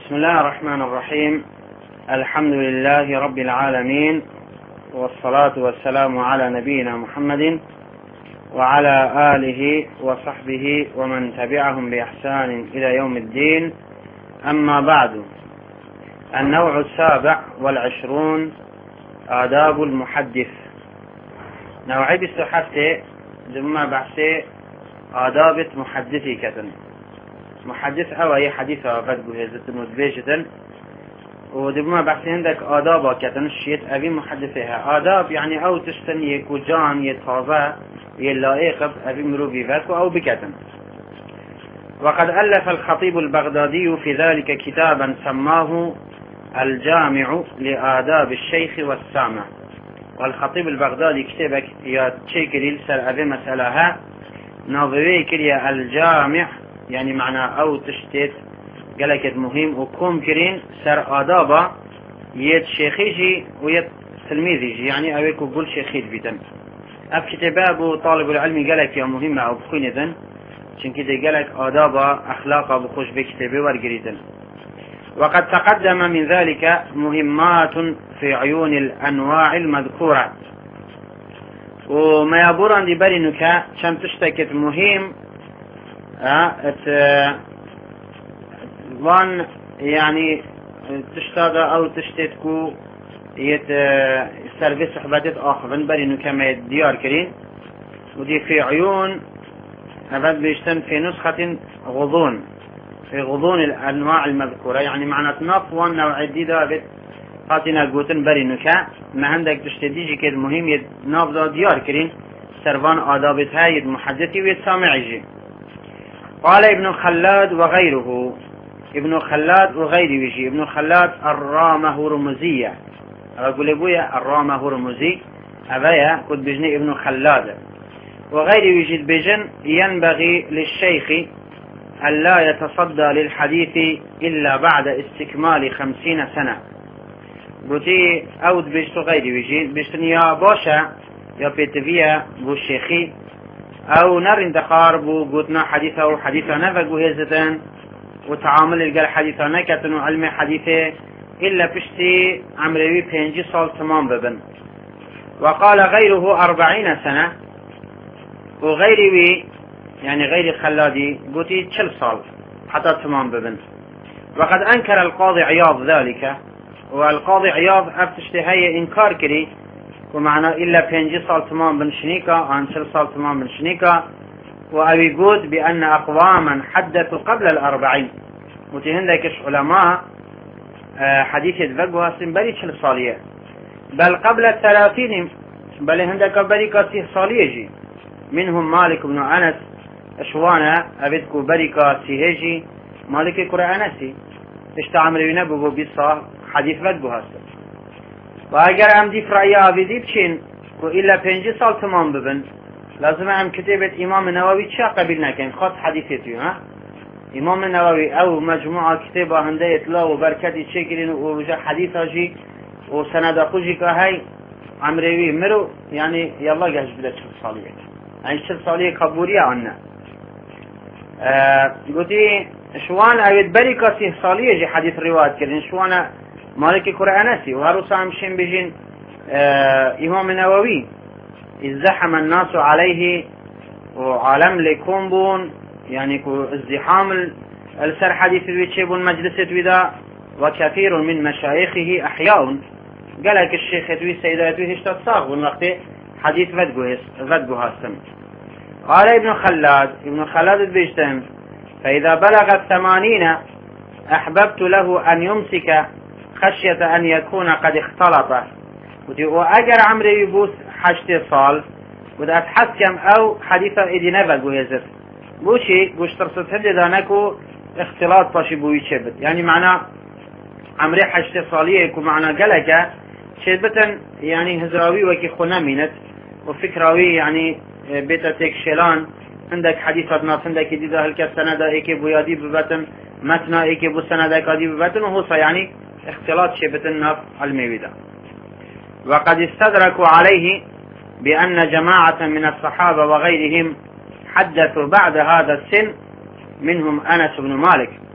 بسم الله الرحمن الرحيم. الحمد لله رب العالمين، والصلاة والسلام على نبينا محمد وعلى آله وصحبه ومن تبعهم بإحسان إلى يوم الدين. أما بعد، النوع 27 آداب المحدث. نوعي بسحفته دمما بحثي آداب محدثي كتن. محدث أو أي حديث أفاد بهزة مدبيجة، ودمما بحثي عندك آداب كتن الشيء أبي محدثها. آداب يعني أو تشتني يكو جان يتفاضى يلائق أبي مروبي فاتكو أو بكتن. وقد ألف الخطيب البغدادي في ذلك كتابا سماه الجامع لآداب الشيخ والسامع. والخطيب البغدادي كتابك يا تشيكري لسر أبي مسألها نظري كريا الجامع، يعني معنى أو تشتت قالك مهم وكم كرين سر آدابا يد شيخيجي ويد تلميذيجي، يعني أويكو قول شيخيج بيتن. أف كتابه طالب العلم قالك يا مهمة أو بخين إذن عشان كده قالك آدابا أخلاقا بخش بكتابه ورقريدن. وقد تقدم من ذلك مهمات في عيون الأنواع المذكورة، وما يبورن دي برينك شم تشتكت مهم وان يعني تشتاق أو تشتتكو سرفيس صحباتت آخرين برينك ما ديار كرين. ودي في عيون هذا بيشتم في نسخة غضون، في غضون الأنواع المذكورة، يعني معنى نفوان نوع جديدة قاتنا قوتن برينك ما عندك تشتديجي كده مهم نافذة ديار كرين سرفان آدابتها يد محدثي ويتسامعيجي. قال ابن خلاد وغيره، ابن خلاد وغيره يجي. ابن خلاد الرامة رمزية، أقول أبويا الرامة رمزي أبايا كنت بجني ابن خلاد. وغيره يجي بجن ينبغي للشيخ ألا يتصدى للحديث إلا بعد استكمال 50 سنة. قلتي أود بجتو غيره يجي بجتن يا باشا يا بيتفيا بو الشيخي أو نر انتخار بو قلتنا حديثة وحديثة نفقو هزتان وتعامل القال حديثة نكتن وعلم حديثة إلا بشتي عمروي 5 سال تمام ببن. وقال غيره 40 سنة، وغيره يعني غير خلادي قلتي 4 سال حتى تمام ببن. وقد أنكر القاضي عياض ذلك، والقاضي عياض أفتشتي هي إنكار كري ومعنى إلا 5 سال تمام بن شنيكا عن 4 سال تمام بن شنيكا. وأبي قود بأن أقواما حدثوا قبل 40، وتهندكش علماء حديث يتفقوا سنبالي 4 سالية بل قبل 30، بل هندك بريكة صاليجي. منهم مالك بن أنس أشوانا أبدكو بريكة سيهجي مالك كرة أنسي اشتعمل ينبغوا بصاه حديث فقه هسه. وأجر أم دي فرأيها بذي بشين وإلا 5 سال تمام ببن لازم أم كتابة إمام النووي تشا قبلنا كان خاص حديثيتي. إمام النووي أو مجموعة كتابة هندية لا وبركاتي تشكلين ووجه حديثة جي وسند خوجي كهاي عمروي مرو، يعني يلا جهز بلا 4 صالية، يعني 4 صالية قبورية عنا. قلتي شوان أبد بريكة 6 صالية جي حديث رواية كرين شوانا مالك كرأنسي وهروسا عمشين بجين إمام النووي ازدحم الناس عليه وعالم لكم بون، يعني ازدحام السر حديث الويتشيب المجلس ودا. وكثير من مشايخه أحياء قالك الشيخ توي سيداتي هشتا صاغ والوقت حديث فدقها السم. قال ابن خلاد بيجتم فإذا بلغ 80 أحببت له أن يمسك خشية أن يكون قد اختلط. وأجر عمري يبوس 8 سال وده أتحكم أو حديثة إدي نفق ويزف بوشي بوش ترصد هدي دانكو اختلاط باشي بوي شبت، يعني معنى عمري 8 سالية يكون معنى قلقة شبتا، يعني هزراوي وكي خونا مينت وفكراوي، يعني بيتا تيك شيلان عندك حديثة ناس عندك جديدة هلك السنة ايكي بويادي ببتن متنا ايكي بو سنة كادي ببتن، وهو يعني اختلاط شبتن نف الميويدة. وقد استدركوا عليه بأن جماعة من الصحابة وغيرهم حدثوا بعد هذا السن منهم أنس بن مالك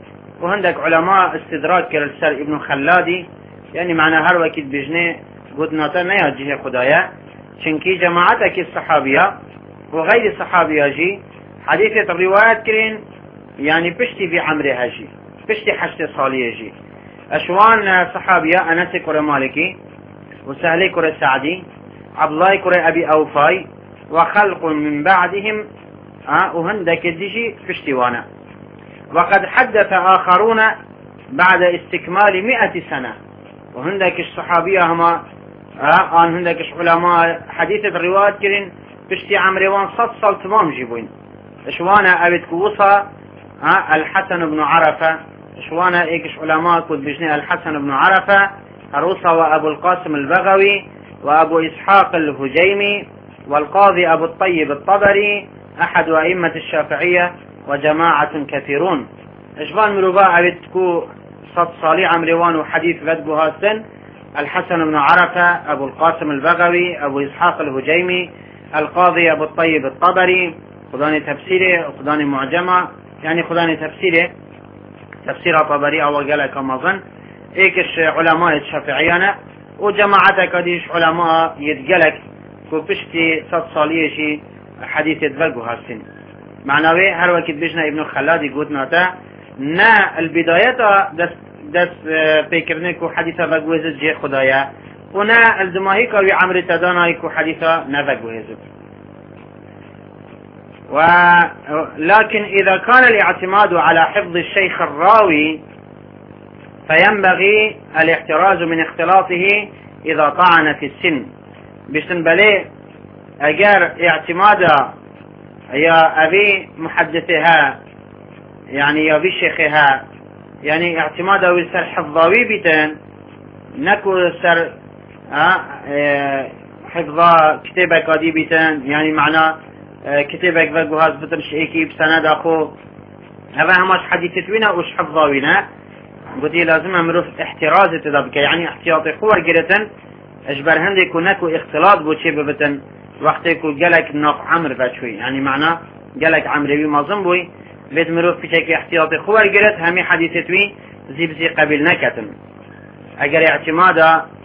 وهندك علماء استدراك كالسر ابن خلادي يعني معنى هر وقت بجنه قدنا تنيا جهة خدايا چنكي جماعتك الصحابية وغير الصحابية جي حديثة الروايات كرين يعني بشتي في عمرها جي بشتي حشت صالية جي أشوان صحابية أنس كرة مالكي وسهلي كرة سعدي عبد الله كرة أبي أوفاي وخلق من بعدهم وهندك الدجي بشتوانا. وقد حدث آخرون بعد استكمال 100 سنة وهندك الصحابية هما هندك علماء حديث الرواية كرين بشتي عمروان صل تمام جيبوين. اشوانا أبد كوصا الحسن بن عرفة اشوانا ايكش علماء كود بجني الحسن بن عرفة عروسة وأبو القاسم البغوي وأبو إسحاق الهجيمي والقاضي أبو الطيب الطبري أحد أئمة الشافعية وجماعة كثيرون. اشبان مروبا أبتكو صد صالي عمروان وحديث غدبها السن الحسن بن عرفة أبو القاسم البغوي أبو إسحاق الهجيمي القاضي أبو الطيب الطبري خداني تفسيره وخداني معجمة يعني خداني تفسيره تفسير طبري أو قال كما ظن إيكش علماء الشافعيان وجماعتك ديش علماء يتقلك كوبشتي صد صالية شي حديث يتبقوا هالسن معناه هر وقت بيجنا ابن خلاد قلنا تا نا البداية دس فكرنكو حديثة بقوزت جي خدايا ونا الدماهيك او عمر تدانايكو حديثة نبقوزت. ولكن إذا كان الاعتماد على حفظ الشيخ الراوي فينبغي الاحتراز من اختلاطه إذا طعن في السن بسنبلي اگر اعتماد يا أبي محدثها يعني يا أبي شيخها يعني اعتماد أو سر حفظاوي بيتن نكو سر حفظا كتابك قدي بيتن يعني معنى كتابك بجهاز بتمش ايكي بسند اخو هذا هماش حديثتوينا وش حفظاوينا قلت لازم امروف احتراز تدبك يعني احتياطي خور جرتن اجبر هندي كونكو اختلاط بوشي ببتن وقت يكون جالك ناف عمر بشوي يعني معناه جالك عمري معظم بوي بيت مروف في شيء احتياطي خور جرت همي حديثتوي زي قبل نكتن اگر اعتماد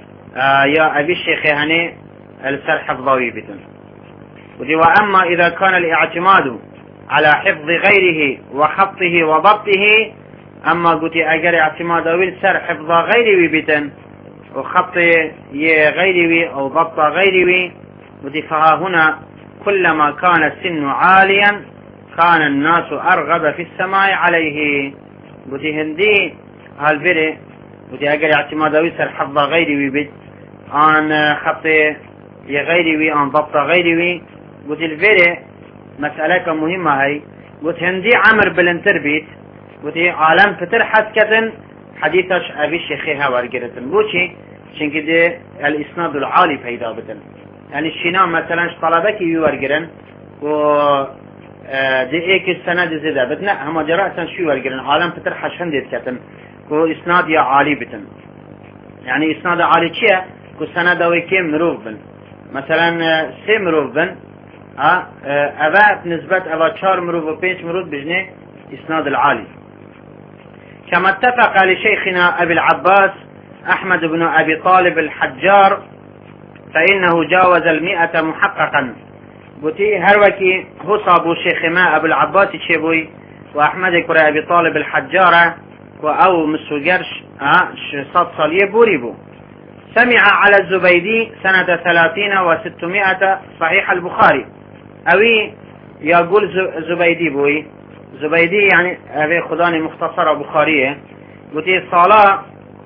يا ابي الشيخ هني السر حفظاوي بتن. وأما إذا كان الاعتماد على حفظ غيره وخطه وضبطه أما قلت أجر اعتماد والسر حفظ غيره بتن وخط غيره أو ضبط غيره قلت فها هنا كلما كان السن عاليا كان الناس أرغب في السماع عليه. قلت هندي هالفري قلت أجر اعتماد والسر حفظ غيره بت عن خط غيره عن ضبط غيره قلت الفيري مسألة مهمة هاي قلت هندي عمر بالانتربيت قلت عالم فتر حسكتن حديثش أبي الشيخيها ورقرتن بوشي شن كده الإسناد العالي فيدا بتن يعني الشنام مثلا طلبك يورقرن و دي ايك السند زيدا بتنا هما جرأة شو ورقرن عالم فتر حشن ديت كتن كو إسناد يا عالي بتن يعني إسناد عالي چيه كو سند ويكي مروف بن مثلا 3 مروف بن أبا نسبة أبا 4 مروف و 5 مروف بجنه إسناد العالي. كما اتفق لشيخنا أبي العباس أحمد بن أبي طالب الحجار فإنه جاوز 100 محققا. قلتي هروكي هو صابو شيخنا أبي العباس تشيبوي وأحمد كرا أبي طالب الحجارة وأو مسوغرش صد صليه بوريبو. سمع على الزبيدي سنة 30 و600 صحيح البخاري أوي يقول زبيدي بوي زبيدي يعني أبي خداني مختصرة بخارية قلت صلاة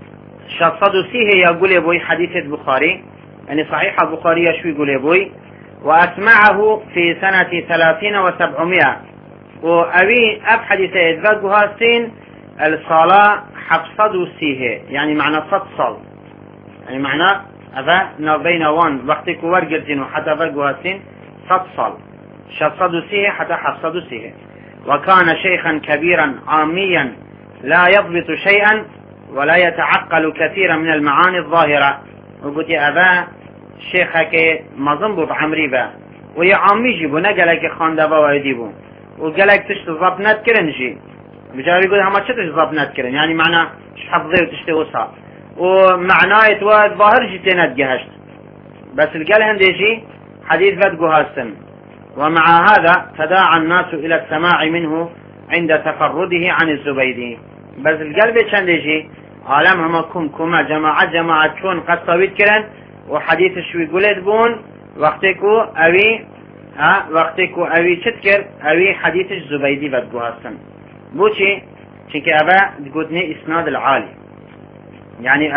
شصدسيه يقول بوي حديث البخاري يعني صحيح البخاري شو يقول بوي وأسمعه في سنة 30 و700 وأبي أبحديث يدفقها سين الصلاة حفصدسيه يعني معنى صد صل يعني معنى هذا بين وان وقتك ورقرتين وحتى فرقها سين صد شصدسيه حتى حفصدسيه. وكان شيخا كبيرا عاميا لا يضبط شيئا ولا يتعقل كثيرا من المعاني الظاهرة. وقلت أبا شيخك مظنبو بعمريبا ويا عامي جيبو نقلك خاندبا ويديبو وقالك تشت ضبط نتكرنجي بجاري يقول هما شتش ضب نتكرن يعني معنى حفظي وتشتوسها ومعناه الظاهر جتنا تجهشت بس القال هنديجي حديث بدقو هاستن. ومع هذا تداعى الناس إلى السماع منه عند تفرده عن الزبيدي. بس القلب هنديجي عالم هم كما جماعة كون قد صويت كرن وحديث شوي قلت بون وقتكو أوي تذكر أوي حديث الزبيدي بدقو هاستن بوشي چونك أبا تقولني إسناد العالي يعني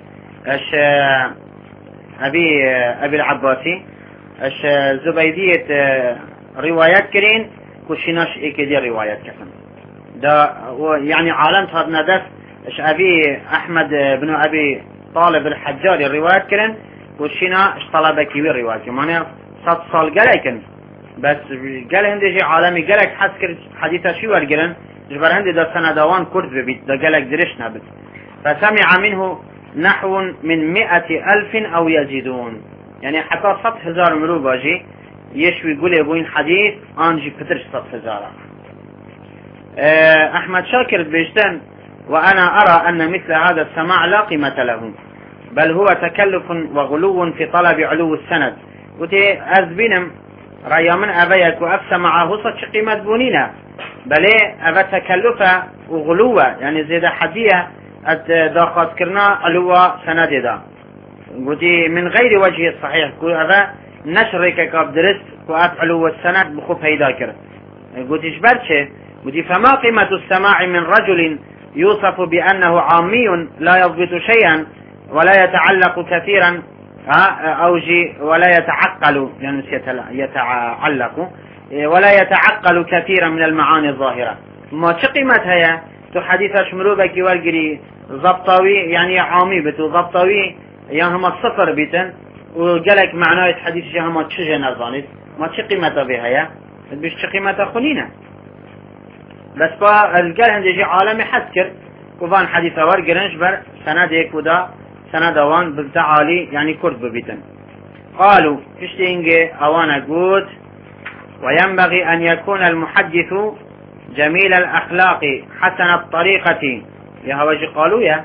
أبي العباسي زبيدية روايات كرين كشناش إكدي روايات كسن دا يعني عالم هذا ندف أبي أحمد بن أبي طالب الحجاري الروايات كرين كشنا طلب كبير روايات معناه 100 سال قالكن بس قال هندي عالمي قالك حسكر حديثة شو القرن جبر هندي دا سندوان كرد ببيت دا قالك درش نبت فسمع منه نحو من 100,000 أو يزيدون يعني حتى 100,000 مرو باجي يشوي يقول يبوين حديث أنجي كترش 100,000. أحمد شاكر بيجتن وأنا أرى أن مثل هذا السماع لا قيمة له بل هو تكلف وغلو في طلب علو السند وتي أزبينم رأي من أبيك وأفسمعه صد قيمة بونينا بل أبا تكلفة وغلوة يعني زيادة حدية داخل كرنا علوة سند دا قلتي من غير وجه الصحيح قل هذا نشرك كابدرس وأف علوة السند بخوف هيدا كر قلتي شبرتش قلتي فما قيمة السماع من رجل يوصف بأنه عامي لا يضبط شيئا ولا يتعلق كثيرا ولا يتعقل يعني يتعلق ولا يتعقل كثيرا من المعاني الظاهرة ما قيمتها هي تحديث شمروبك والقري ضبطوي يعني عامي بتو ضبطوي يعني هم الصفر بيتن وقالك معناه حديث جاها ما تشجع نظانيت ما قيمتها بها يا بيش قيمتها خلينا بس القال هندي عالمي حسكر وفان حديث ورقرنش بر سندك ودا سندوان بالتعالي يعني كرد ببيتن قالوا فشتينجي اوانا قوت وينبغي ان يكون المحدث جميل الاخلاق حسن الطريقة يا هواجي قالوا يا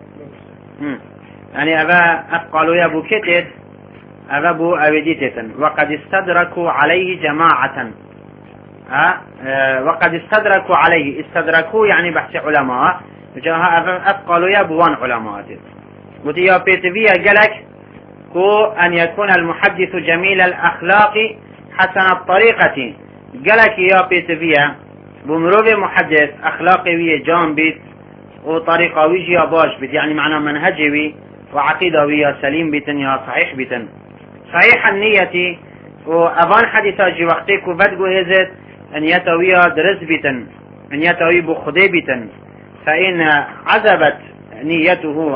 يعني ابا قالوا يا ابو كتت ابا بو ابديتة وقد استدركوا عليه جماعة وقد استدركوا عليه استدركوا يعني بحث علماء جاها قالوا يا بوان علماء قلت يا بيتفيا قالك كو أن يكون المحدث جميل الأخلاق حسن الطريقة قالك يا بيتفيا بمروب محدث أخلاقي وي جام بيت وطريقة ويجي باش بيت يعني معنى منهجي وي وعقيدة وي سليم بيتن يا صحيح بيتن صحيح النية وأبان حديثة جي وقتك وبدقو هزت أن يتوي درس بيتن أن يتوي بخدي بيتن فإن عزبت نيته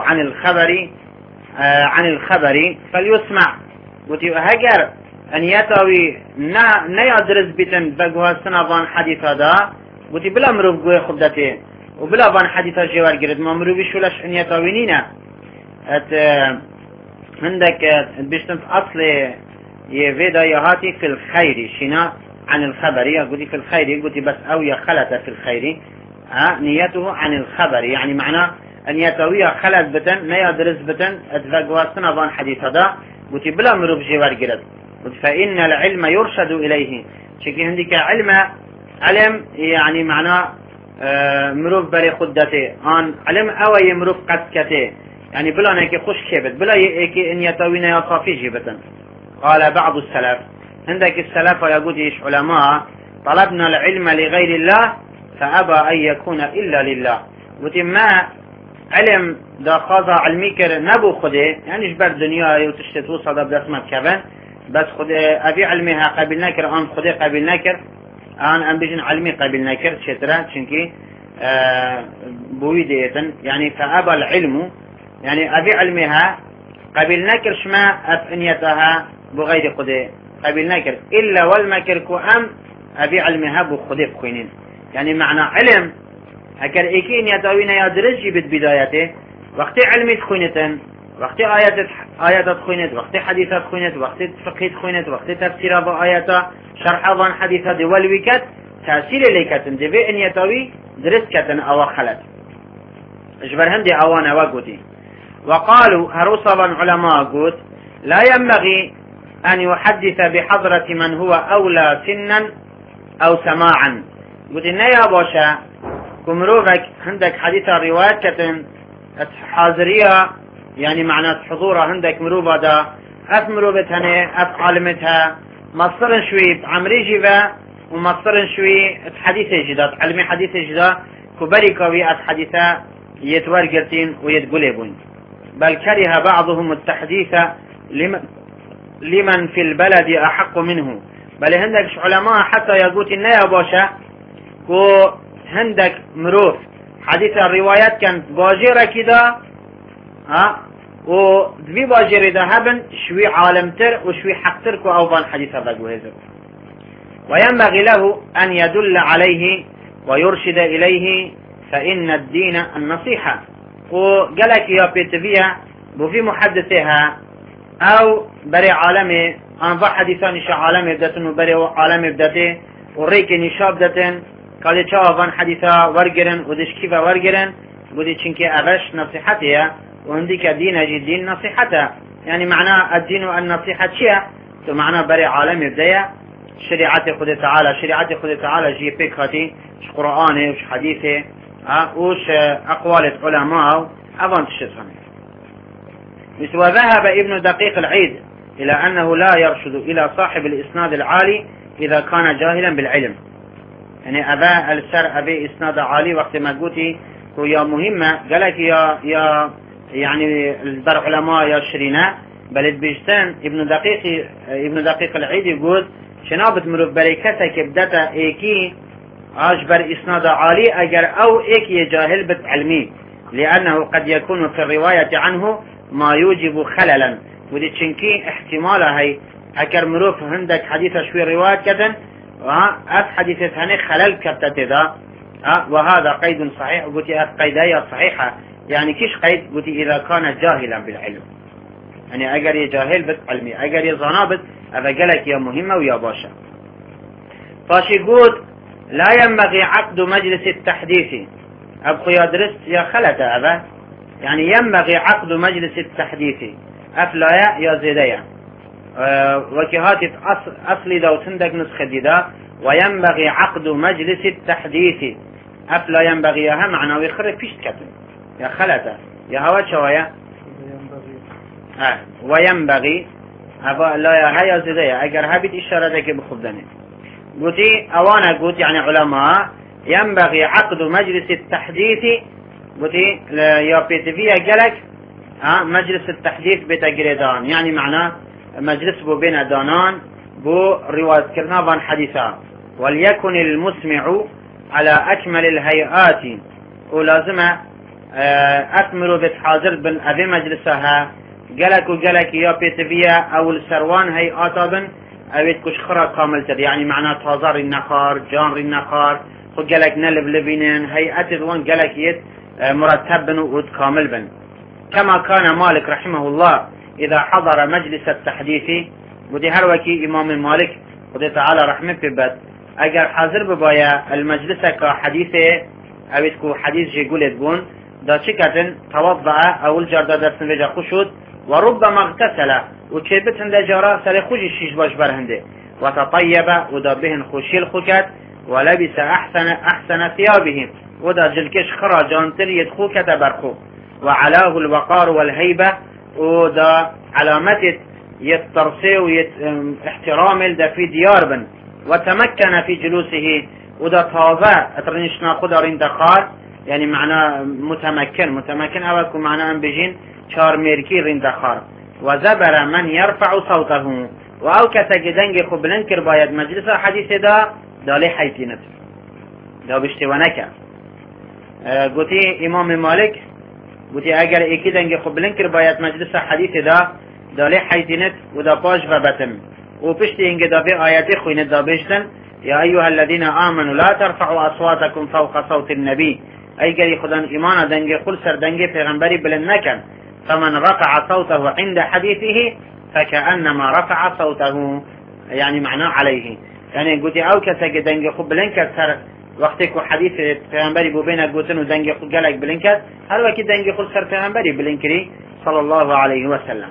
عن الخبر فليسمع وتهجر أن يتوي نيادرس بيتن بقوها سنبان حديثة دا وتي بلا مروف قوي خبدته وبلا بان حديثة جوار قرد ما مروفي شولش أن يتوينينا عندك بيشتن في أصل يفيدا يهاتي في الخير شنا عن الخبر قلت في الخير قلت بس أو يخلت في الخير نيته عن الخبر يعني معناه أن يتوي خلت بتن ما يدرس بتن أتفقوا سنبان حديث هذا قلت بلا مروف جوار قرد قلت فإن العلم يرشد إليه شكي عندك علم يعني معناه مروف بري خدته آن علم أوي مروف قد كته يعني بلا نيكي خوش كبت بلا يكي إن يتوينا يا صافي جبتن. قال بعض السلف عندك السلف يقول إيش علماء طلبنا العلم لغير الله فأبى أن يكون إلا لله وتما علم دا خاضع علميكر نبو خده يعني جبر دنيا وتشتتو صدا بدسمة كبن بس خده أبي علمها قبل نكر آن خده قبل نكر آن أم بيجن علمي قبل نكر شترا شنكي بويديتن يعني فأبى العلم يعني أبي علمها قبل نكر شما أفنيتها بغير خده قبل نكر إلا والمكر كأم أبي علمها بخده بخينين يعني معنى علم هكذا إيكين يتاوين يدرج بدايته وقت علمي تخينتن وقت آيات تخينت وقت حديثات تخينت وقت فقه تخينت وقت تفسير بآيات شرح ظن حديثات والوكات تأثير ليكتن دبي إن يتاوي درسكة أو خلت اجبر هندي أوانا وقوتي. وقالوا هروصبا علماء قوت لا ينبغي أن يحدث بحضرة من هو أولى سنا أو سماعا. قلت إن يا باشا كمروبك عندك حديث الروايات كتن حاضرية يعني معنى حضورها عندك مروبة دا مروبتها عالمتها مصر شوي عمري جيبا ومصر شوي حديث جدا علمي حديث جدا كبري كوي حديثة يتورقتين ويتقلبون. بل كره بعضهم التحديث لمن في البلد أحق منه. بل هندك علماء حتى يقول إن يا باشا كو هندك مروف حديث الروايات كانت باجرة كده ودبي باجرة ذهبا شوي عالمتر وشوي حقتر كو أوبان حديث بقو هذا. وينبغي له أن يدل عليه ويرشد إليه فإن الدين النصيحة. وقالك يا بيتفيا بفي محدثها أو بري عالمي أنظر حديثان إشاء عالمي بدتن وبري عالمي بدته وريك نشاب بدتن قال شافان حديثا ورجرن ودش كيف ورجرن بدي تشنكي أغش نصيحتها وعندك دين جدين نصيحتها. يعني معناه الدين والنصيحة شيء تو معناه بري عالمي بداية شريعة خد تعالى شريعة خد تعالى جي فكرتي مش قرآني وش حديثي وش أقوال العلماء أظن تشتغل. وذهب ابن دقيق العيد إلى أنه لا يرشد إلى صاحب الإسناد العالي إذا كان جاهلا بالعلم. يعني أبا السر أبي إسناد عالي وقت ما قلتي هي مهمة قالك يا يعني البر علماء يا شرينا بل بيجتان ابن دقيق العيد يقول شنابت مروف بركتك بدتا ايكي اجبر اسناد عالي اجر او ايكي جاهل بتعلمي لانه قد يكون في الرواية عنه ما يوجب خللا. ودي تشنكي احتمالها هي اكر مروف عندك حديث شوي رواية كذا حديثة هني خلل كبتت ذا وهذا قيد صحيح. قلت قيدية صحيحة يعني كيش قيد قلت اذا كان جاهلا بالعلم يعني اجر يجاهل بتعلمي اجر يزنابت أفقلك يا مهمة ويا باشا. فاشي قول لا ينبغي عقد مجلس التحديث أبقى يا درست يا خلت أبا يعني ينبغي عقد مجلس التحديث أفلايا يا زيديا وكهاتف أصلي دو تندك نسخة ديدا وينبغي عقد مجلس التحديث أفلا ينبغي ياها معنى ويخرج فيش كتن يا خلت يا هوا شوية وينبغي أبا لا يا هيا زيدية أجر هبيت إشارة ذاك بخبدني. قلتي أوانا قلت يعني علماء ينبغي عقد مجلس التحديث قلتي يا بيتفيا قالك مجلس التحديث بتجريدان يعني معناه مجلس بو بين دانان بو رواية كرنابان حديثا وليكن المسمع على أكمل الهيئات ولازم أثمر بتحاضر بن أبي مجلسها قالك يا بيتفيا او السروان هي آتابن اويت كش خرا كامل تد يعني معناه تازار النخار جانر النخار خو قالك نلب لبينن هي اتدوان قالك يت مرتب بن ود كامل بن. كما كان مالك رحمه الله اذا حضر مجلس التحديث ودي هروكي امام مالك ودي تعالى رحمه ببد اگر حاضر ببايا المجلس كحديثه اويت كو حديث جي قولت بون دا چكتن توضع او الجرده درسن وجا خشود وربما اغتسل وكيبت هنده جارا سري خوشي الشيش باش برهنده وتطيب ودا بهن خوشي الخوكت ولبس أحسن ثيابهم ودا جلكش خرا جانتر يدخو كتبرخو وعلاه الوقار والهيبة ودا علامة يترسي واحترام دا في ديار بن وتمكن في جلوسه ودا طاوة اترنشنا قدر اندخار يعني معنى متمكن اوكو معنى ان بجين چار ميركي رندخار وزبر من يرفع صوته واو كسا جدنگ خبلن كر بايد مجلس حديث دا دالي حيثينت دا بشتوانك قوتي امام مالك قوتي اگر ايكي دنگ خبلن كر بايد مجلس حديث دا دالي حيثينت ودا باش غبتم وبشتي انگ دا بي آياتي خوينت دا بشتن يا ايها الذين آمنوا لا ترفعوا اصواتكم فوق صوت النبي اي قري خدان ايمانا دنگ خل سر دنگ پیغمبری بلند نکن فمن رفع صوته عند حديثه فكأنما رفع صوته يعني معناه عليه يعني قلت او كسا دنگ خب بلن كسر وقتی که حدیث پیامبری بو بین گوتن و دنگی خود گلک بلند کرد هر وقتی دنگی خود سر پیامبری بلند کری صلی الله علیه و سلم.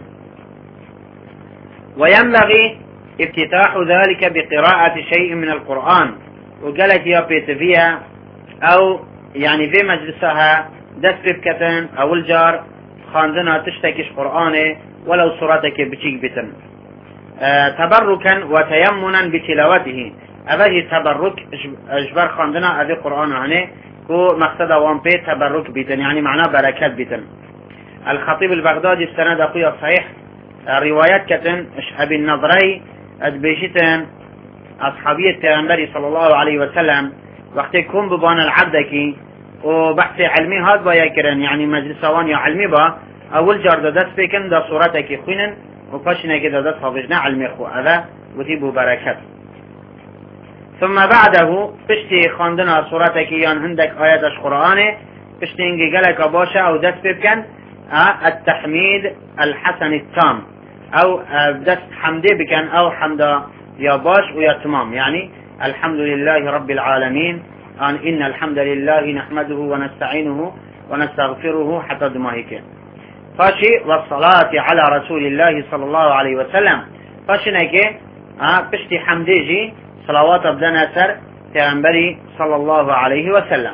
وينبغي افتتاح ذلك بقراءة شيء من القرآن وقالك يا بيتفيها أو يعني في مجلسها دست بكتن أو الجار خاندنا تشتكش قرآنه ولو صورتك بشيك بتن تبركا وتيمنا بتلاوته أبدي تبرك أجبر خاندنا أذي قرآن عنه كو مقصد وان بي تبرك بتن يعني معناه بركات بتن. الخطيب البغدادي السند أخويا صحيح روايات كتن أبي النظري أدبيشتن أصحابية التنبري صلى الله عليه وسلم وقت يكون ببان العبدكي وبحث علمي هاد با يكرن يعني مجلسوان يا علمي با أول جار دست بكن دا صورتك خوينن وفاشنا كده دست حافظنا علمي خو هذا وتيبوا بركات. ثم بعده بشتي خاندنا صورتك يان عندك آيات قرآن بشتي انجي قلق باشا أو دست بكن التحميد الحسن التام أو دست حمدي بكن أو حمد يا باش ويا تمام يعني الحمد لله رب العالمين إن الحمد لله نحمده ونستعينه ونستغفره حتى دماهك فاشي والصلاة على رسول الله صلى الله عليه وسلم فاشي نكي بشتي حمديجي صلوات أبدنا سر تنبري صلى الله عليه وسلم.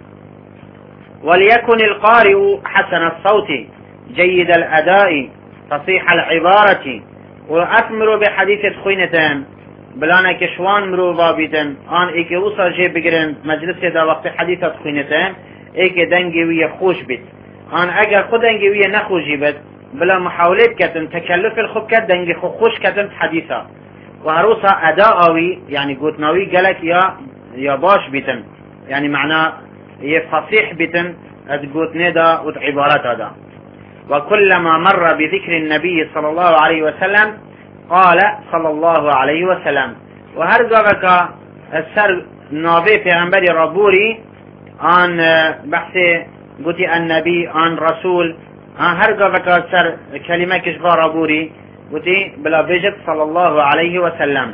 وليكن القارئ حسن الصوت جيد الأداء فصيح العبارة وأثمر بحديث خوينتان بلانا كشوان مرو بابيتن آن ايكي وصا جي بگرن مجلس دا وقت حديثة خوينتان ايكي دنگي ويا خوش بيت آن اگر خود دنگي ويا نخوشي بيت بلا محاولة كتن تكلف الخب كت دنگي خوش كتن حديثة وهروسا أداءوي يعني قوتناوي قالك يا باش بيتن يعني معناه يفصيح بيتن ادقوتني دا وعبارات هذا. وكلما مر بذكر النبي صلى الله عليه وسلم قال صلى الله عليه وسلم وهرزاك السر نابي في أنبري ربوري عن بحث قلت النبي عن رسول هرزاك السر كلمة كشبه ربوري قلت بلا بيجت صلى الله عليه وسلم.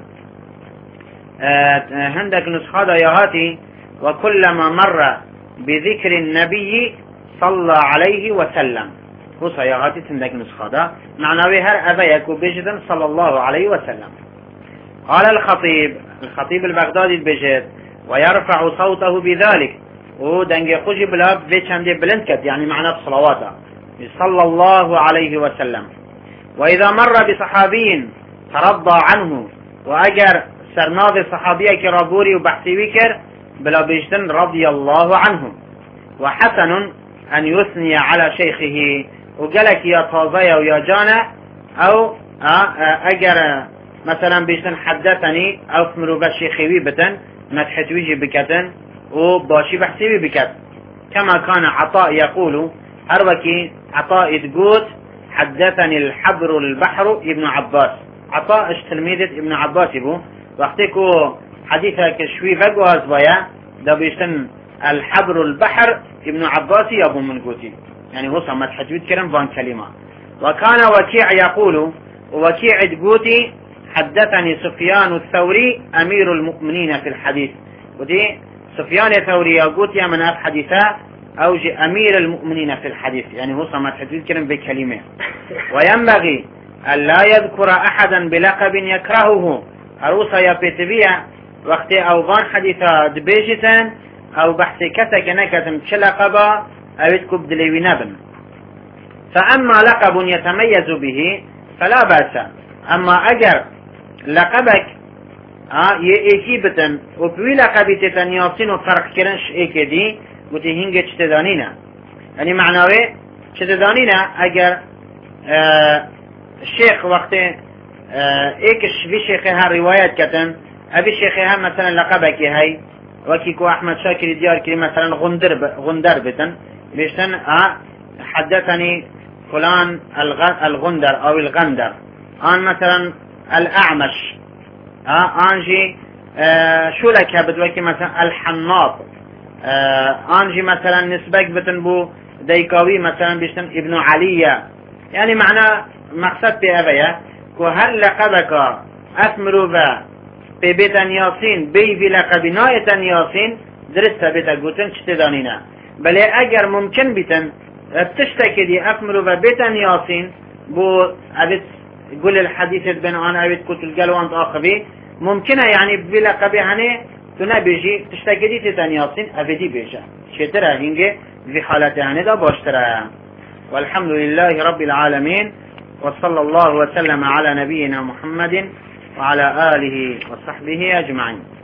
عندك نسخة يهاتي وكلما مر بذكر النبي صلى عليه وسلم هو صياغاتي عندك نسخة ده معناه هر أبيك وبجد صلى الله عليه وسلم. قال الخطيب البغدادي بجد ويرفع صوته بذلك ودنجي خوجي بلا بيشاندي بلندكت يعني معناه صلواته صلى الله عليه وسلم. وإذا مر بصحابي ترضى عنه وأجر سرناض صحابيك كرابوري وبحثي وكر بلا بيجتن رضي الله عنه. وحسن أن يثني على شيخه وقالك يا طازية ويا جانا أو أجر مثلا بيجتن حدثني أو فمرو بشيخي بتن مدحت ويجي بكتن وباشي بحثي بكت كما كان عطاء يقول أروكي عطاء تقول حدثني الحبر البحر ابن عباس عطاء تلميذة ابن عباس بو وقتكو حديثك شوي فقواز بيا ده بيشتن الحبر البحر ابن عباس يابو من قوتي يعني هو صمت حجويد كرم بان كلمة. وكان وكيع يقول وكيع قوتي حدثني سفيان الثوري أمير المؤمنين في الحديث ودي سفيان الثوري قوتي من الحديثة أوجي أمير المؤمنين في الحديث يعني هو صمت حجويد كرم بكلمة. وينبغي أن لا يذكر أحدا بلقب يكرهه أروسا يا بيتبيع وقت أوغان حديثة دبيجتان أو بحث كتك نكتم شلقبا أو يتكب دليوي نبن. فأما لقب يتميز به فلا بأس. أما أجر لقبك يأكيبتن وبوي لقبي تتنياسين وفرق كرنش إيكي دي قلت هنجي تتدانينا يعني معناه تتدانينا أجر الشيخ وقت ايكش في شيخها روايات كتن ابي شيخها مثلا لقبك هاي وكيكو احمد شاكر ديار كريم مثلا غندر بتن بيشتن حدثني فلان الغندر او الغندر ان مثلا الاعمش انجي شو لك بدوكي مثلا الحناط انجي مثلا نسبك بتن بو ديكاوي مثلا بيشتن ابن علي يعني معناه مقصد بأبيا كهل لقبك أثمروا بيبتن ياسين بي في لقب نايتن ياسين درست بيتا قوتن شتدانينا بل اگر ممكن بيتن بتشتكي دي اكملوا ببيتن ياسين بو ابت قول الحديث بين انا ابت كنت القلوان اخبي ممكنه يعني بلا قبيحني تنبيجي تشتكي دي تتن ياسين ابدي بيجا شترا هنگه في حالته يعني دا باشترا. والحمد لله رب العالمين وصلى الله وسلم على نبينا محمد وعلى آله وصحبه أجمعين.